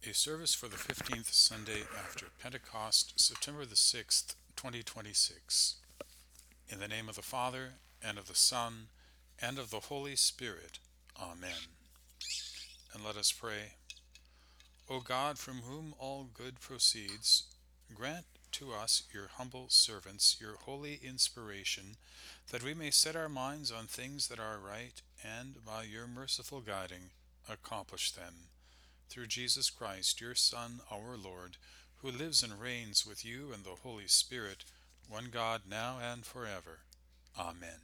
A service for the 15th Sunday after Pentecost, September the 6th, 2026. In the name of the Father, and of the Son, and of the Holy Spirit. Amen. And let us pray. O God, from whom all good proceeds, grant to us, your humble servants, your holy inspiration, that we may set our minds on things that are right, and, by your merciful guiding, accomplish them. Through Jesus Christ, your Son, our Lord, who lives and reigns with you and the Holy Spirit, one God, now and forever. Amen.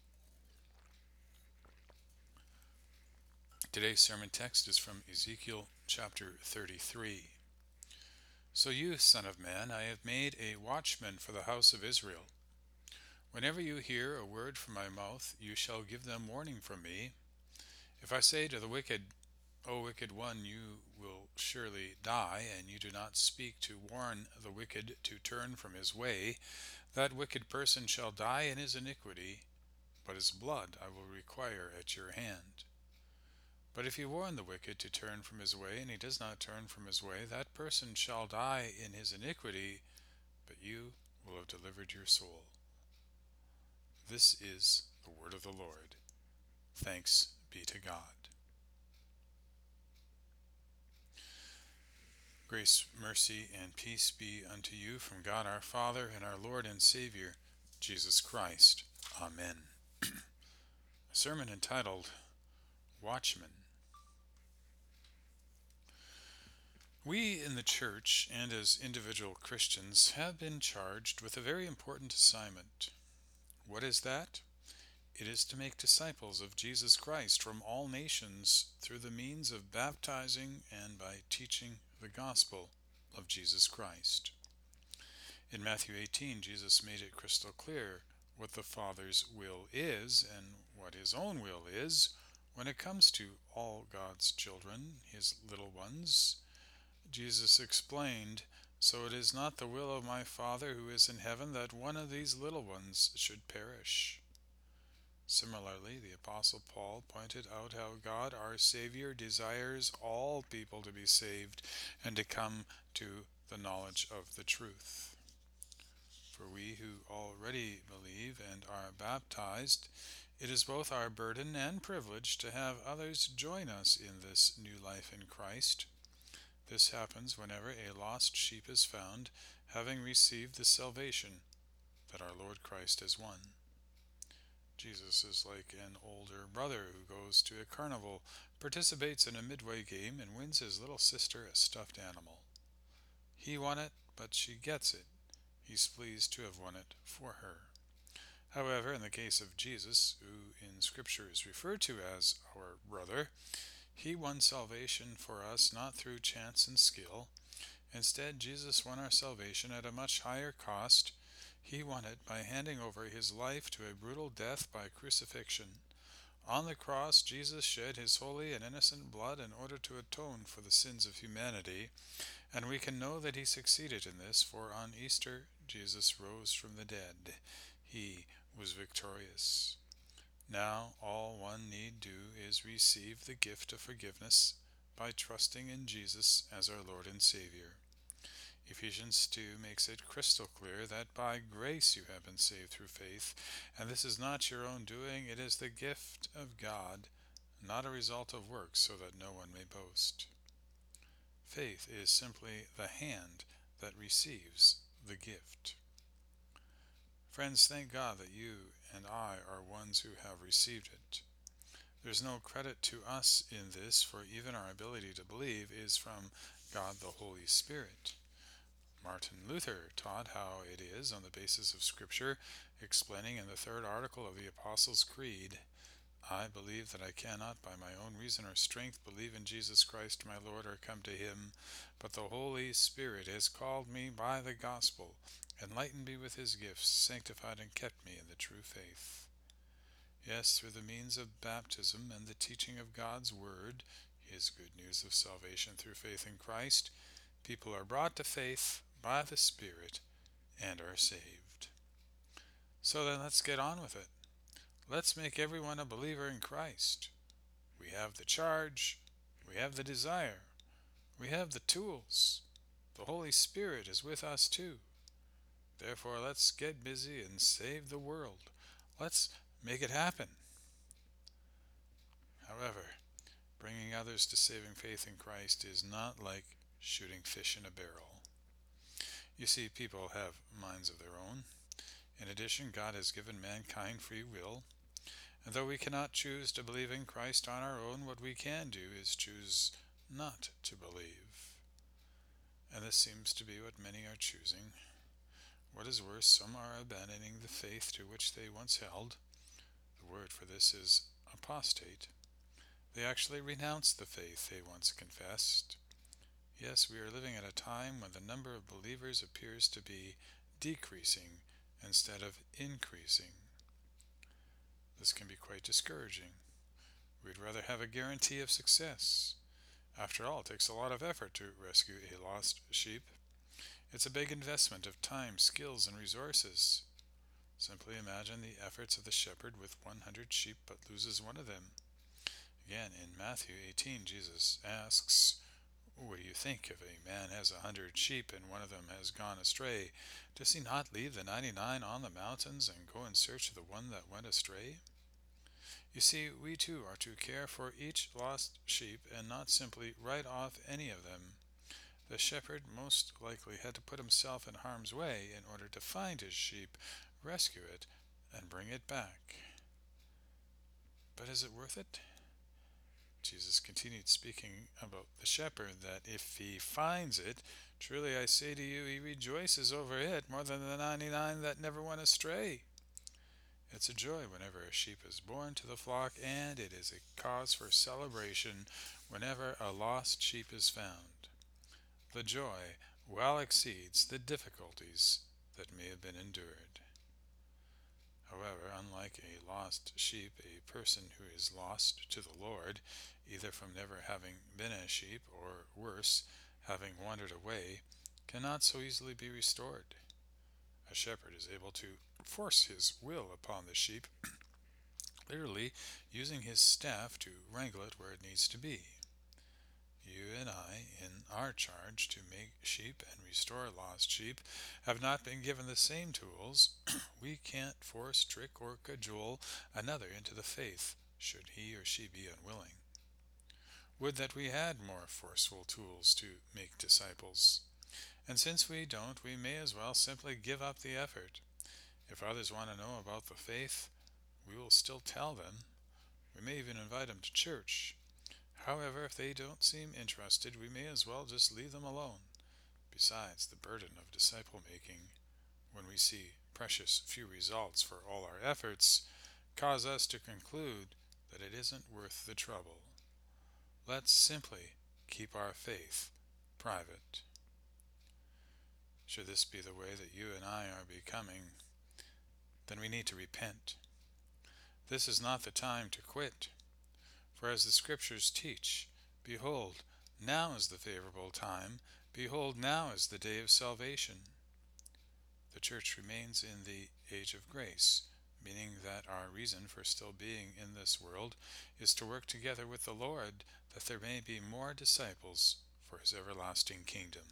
Today's sermon text is from Ezekiel chapter 33. So you, Son of Man, I have made a watchman for the house of Israel. Whenever you hear a word from my mouth, you shall give them warning from me. If I say to the wicked, O wicked one, you will surely die, and you do not speak to warn the wicked to turn from his way, that wicked person shall die in his iniquity, but his blood I will require at your hand. But if you warn the wicked to turn from his way, and he does not turn from his way, that person shall die in his iniquity, but you will have delivered your soul. This is the word of the Lord. Thanks be to God. Grace, mercy, and peace be unto you from God our Father and our Lord and Savior, Jesus Christ. Amen. A sermon entitled Watchman. We in the Church and as individual Christians have been charged with a very important assignment. What is that? It is to make disciples of Jesus Christ from all nations through the means of baptizing and by teaching the gospel of Jesus Christ. In Matthew 18, Jesus made it crystal clear what the Father's will is and what his own will is when it comes to all God's children, his little ones. Jesus explained, So it is not the will of my Father who is in heaven that one of these little ones should perish. Similarly, the Apostle Paul pointed out how God our Savior desires all people to be saved and to come to the knowledge of the truth. For we who already believe and are baptized, it is both our burden and privilege to have others join us in this new life in Christ. This happens whenever a lost sheep is found, having received the salvation that our Lord Christ has won. Jesus is like an older brother who goes to a carnival, participates in a midway game, and wins his little sister a stuffed animal. He won it, but she gets it. He's pleased to have won it for her. However, in the case of Jesus, who in Scripture is referred to as our brother, he won salvation for us not through chance and skill. Instead, Jesus won our salvation at a much higher cost. He won it by handing over his life to a brutal death by crucifixion. On the cross, Jesus shed his holy and innocent blood in order to atone for the sins of humanity, and we can know that he succeeded in this, for on Easter, Jesus rose from the dead. He was victorious. Now, all one need do is receive the gift of forgiveness by trusting in Jesus as our Lord and Savior. Ephesians 2 makes it crystal clear that by grace you have been saved through faith, and this is not your own doing, it is the gift of God, not a result of works, so that no one may boast. Faith is simply the hand that receives the gift. Friends, thank God that you and I are ones who have received it. There's no credit to us in this, for even our ability to believe is from God the Holy Spirit. Martin Luther taught how it is on the basis of Scripture, explaining in the third article of the Apostles' Creed, I believe that I cannot by my own reason or strength believe in Jesus Christ my Lord or come to him, but the Holy Spirit has called me by the gospel, enlightened me with his gifts, sanctified and kept me in the true faith. Yes, through the means of baptism and the teaching of God's Word, his good news of salvation through faith in Christ, people are brought to faith by the Spirit and are saved. So then let's get on with it. Let's make everyone a believer in Christ. We have the charge, we have the desire. We have the tools. The Holy Spirit is with us too. Therefore, let's get busy and save the world. Let's make it happen. However, bringing others to saving faith in Christ is not like shooting fish in a barrel. You see, people have minds of their own. In addition, God has given mankind free will, and though we cannot choose to believe in Christ on our own, what we can do is choose not to believe. And this seems to be what many are choosing. What is worse, some are abandoning the faith to which they once held. The word for this is apostate. They actually renounce the faith they once confessed. Yes, we are living at a time when the number of believers appears to be decreasing instead of increasing. This can be quite discouraging. We'd rather have a guarantee of success. After all, it takes a lot of effort to rescue a lost sheep. It's a big investment of time, skills, and resources. Simply imagine the efforts of the shepherd with 100 sheep but loses one of them. Again, in Matthew 18, Jesus asks, "What do you think if a man has 100 sheep and one of them has gone astray? Does he not leave the 99 on the mountains and go in search of the one that went astray?" You see, we too are to care for each lost sheep and not simply write off any of them. The shepherd most likely had to put himself in harm's way in order to find his sheep, rescue it, and bring it back. But is it worth it? Jesus continued speaking about the shepherd, that if he finds it, truly I say to you, he rejoices over it more than the 99 that never went astray. It's a joy whenever a sheep is born to the flock, and it is a cause for celebration whenever a lost sheep is found. The joy well exceeds the difficulties that may have been endured. However, unlike a lost sheep, a person who is lost to the Lord, either from never having been a sheep or, worse, having wandered away, cannot so easily be restored. A shepherd is able to force his will upon the sheep, literally using his staff to wrangle it where it needs to be. You and I, in our charge to make sheep and restore lost sheep, have not been given the same tools. We can't force, trick, or cajole another into the faith, should he or she be unwilling. Would that we had more forceful tools to make disciples. And since we don't, we may as well simply give up the effort. If others want to know about the faith, we will still tell them. We may even invite them to church. However, if they don't seem interested, we may as well just leave them alone. Besides, the burden of disciple making, when we see precious few results for all our efforts, cause us to conclude that it isn't worth the trouble. Let's simply keep our faith private. Should this be the way that you and I are becoming, then we need to repent. This is not the time to quit. For as the Scriptures teach, behold, now is the favorable time, behold, now is the day of salvation. The church remains in the age of grace, meaning that our reason for still being in this world is to work together with the Lord that there may be more disciples for his everlasting kingdom.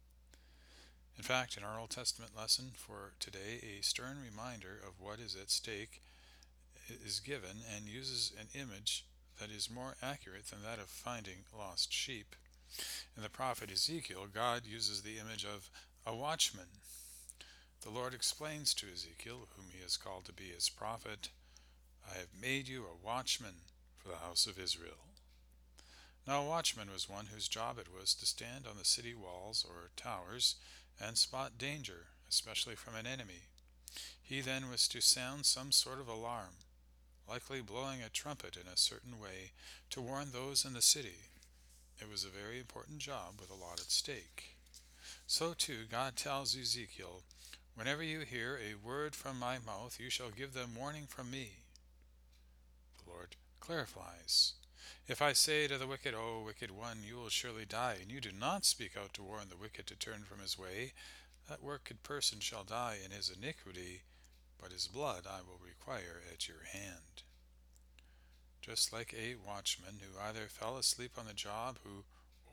In fact, in our Old Testament lesson for today, a stern reminder of what is at stake is given and uses an image that is more accurate than that of finding lost sheep. In the prophet Ezekiel, God uses the image of a watchman. The Lord explains to Ezekiel, whom he has called to be his prophet, "I have made you a watchman for the house of Israel." Now a watchman was one whose job it was to stand on the city walls or towers and spot danger, especially from an enemy. He then was to sound some sort of alarm, likely blowing a trumpet in a certain way to warn those in the city. It was a very important job with a lot at stake. So too, God tells Ezekiel, "Whenever you hear a word from my mouth, you shall give them warning from me." The Lord clarifies, "If I say to the wicked, O wicked one, you will surely die, and you do not speak out to warn the wicked to turn from his way, that wicked person shall die in his iniquity, but his blood I will require at your hand." Just like a watchman who either fell asleep on the job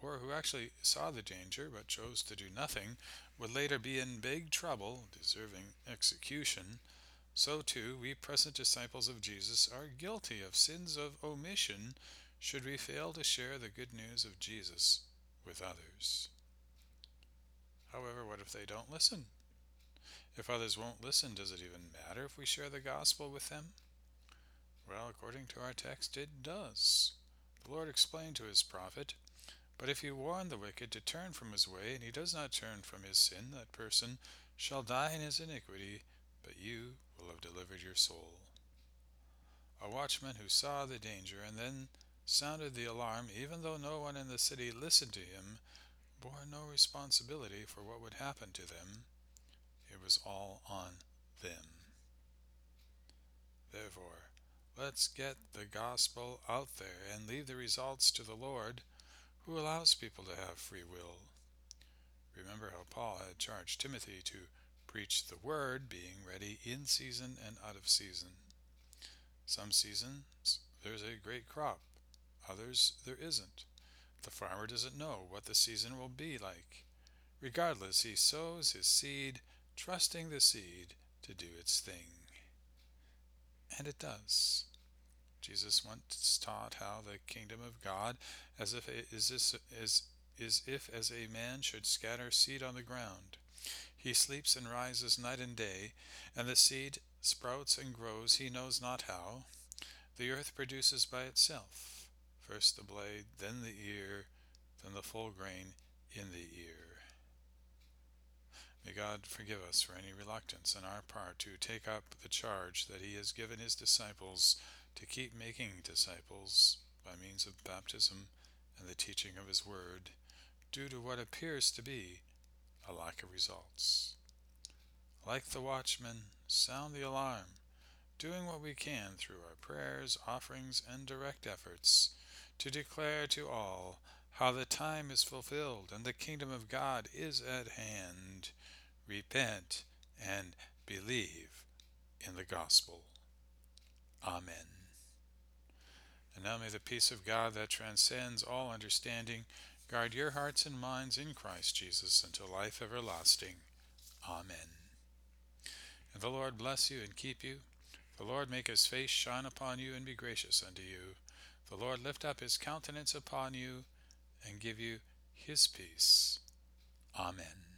or who actually saw the danger but chose to do nothing, would later be in big trouble, deserving execution, so too we present disciples of Jesus are guilty of sins of omission should we fail to share the good news of Jesus with others. However, what if they don't listen? If others won't listen, does it even matter if we share the gospel with them? Well, according to our text, it does. The Lord explained to his prophet, "But if you warn the wicked to turn from his way, and he does not turn from his sin, that person shall die in his iniquity, but you will have delivered your soul." A watchman who saw the danger and then sounded the alarm, even though no one in the city listened to him, bore no responsibility for what would happen to them. It was all on them. Therefore, let's get the gospel out there and leave the results to the Lord, who allows people to have free will. Remember how Paul had charged Timothy to preach the word, being ready in season and out of season. Some seasons there's a great crop, others there isn't. The farmer doesn't know what the season will be like. Regardless, he sows his seed, trusting the seed to do its thing. And it does. Jesus once taught how the kingdom of God is if as a man should scatter seed on the ground. He sleeps and rises night and day, and the seed sprouts and grows he knows not how. The earth produces by itself, first the blade, then the ear, then the full grain in the ear. May God forgive us for any reluctance on our part to take up the charge that he has given his disciples to keep making disciples by means of baptism and the teaching of his word, due to what appears to be a lack of results. Like the watchman, sound the alarm, doing what we can through our prayers, offerings, and direct efforts to declare to all how the time is fulfilled and the kingdom of God is at hand. Repent and believe in the gospel. Amen. And now may the peace of God that transcends all understanding guard your hearts and minds in Christ Jesus until life everlasting. Amen. And the Lord bless you and keep you. The Lord make his face shine upon you and be gracious unto you. The Lord lift up his countenance upon you and give you his peace. Amen.